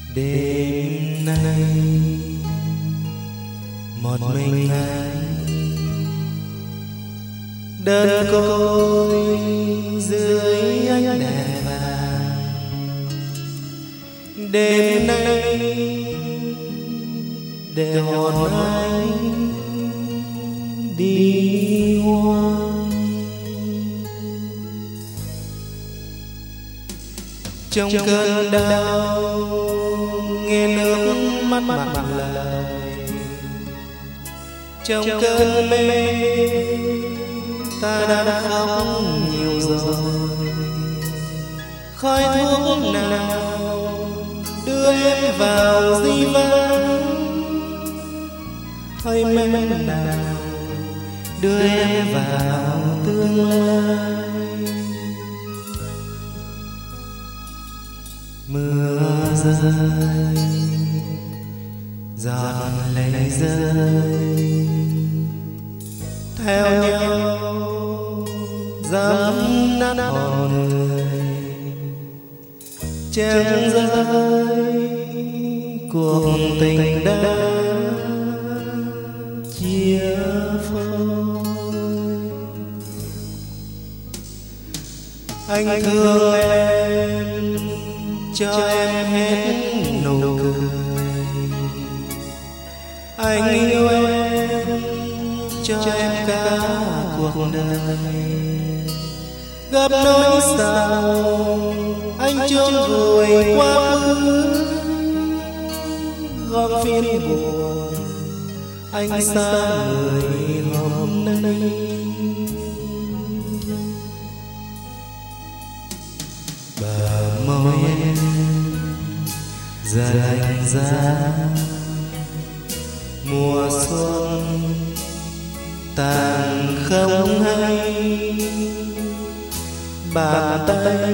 Đêm nay một mình anh đơn côi dưới ánh đèn vàng. Đêm nay để hồn anh đi hoang. Trong cơn đau nghe nước mắt mặn lời, trong cơn mê ta đã khóc nhiều rồi. Khói thuốc nào đưa em vào di vang, hơi men nào đưa em vào tương lai. Mưa rơi giọt lệ rơi theo nhau dẫm nát hồn người. Trăng rơi cuộc tình đã chia phôi. Anh thương em cho em hết nụ cười, anh yêu em cho em cả cuộc đời. Gấp nỗi sầu anh chôn vùi quá khứ, gom phiền buồn anh xa người hôm nay. Bờ môi em giờ lạnh giá, mùa xuân tàn không hay. Bàn tay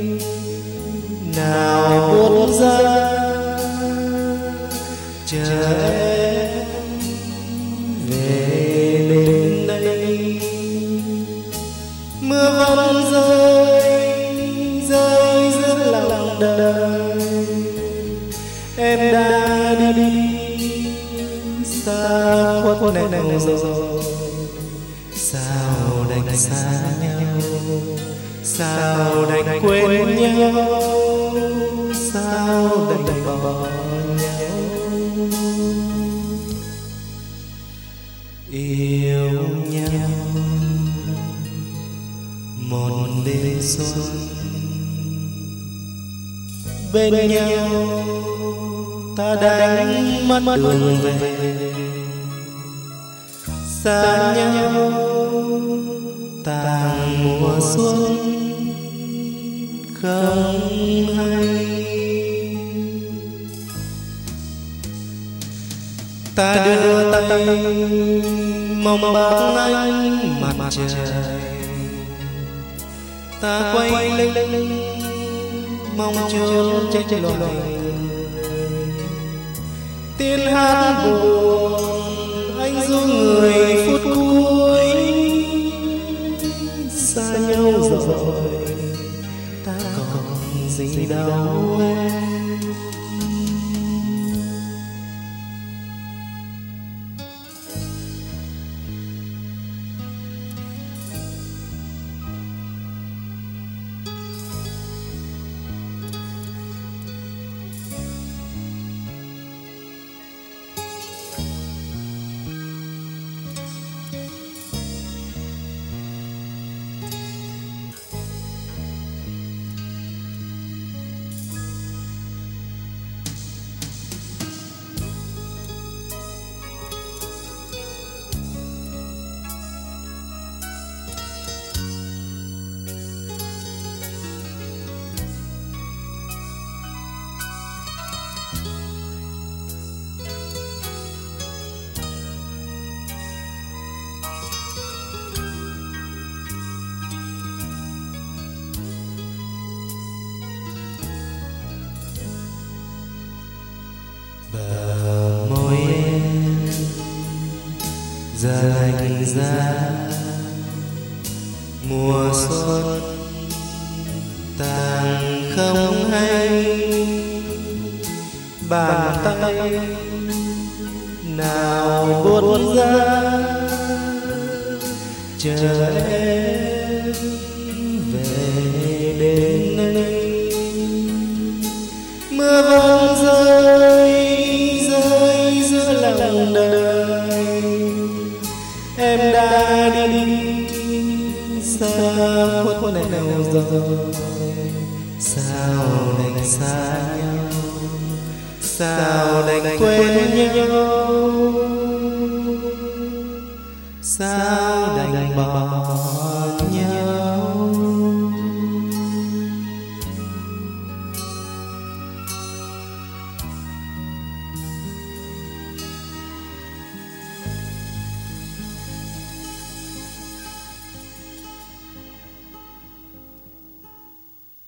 nào buốt ra chờ em về đến đây. Mưa vẫn rơi rơi giữa lòng đời, em đã đi xa khuất nẻo rồi. Sao đành xa nhau, sao đành quên nhau, sao đành bỏ nhau. Yêu nhau một đêm xuân, bên nhau ta đánh mất đường về. Xa nhau tàn mùa xuân không hay. Ta đưa tay mong bóng ánh mặt trời, ta quay lưng mong chốn trách loài. Tiếng hát buồn anh ru người phút cuối, xa nhau rồi ta còn gì đâu em. Bờ môi em giờ lạnh giá, mùa xuân tàn không hay. bàn tay nào buốt ra chờ em về đến đây. Mưa vẫn rơi rơi giữa lòng đời, em đã đi xa khuất nào rồi. Sao đành xa nhau, sao đành quên nhau, sao đành bỏ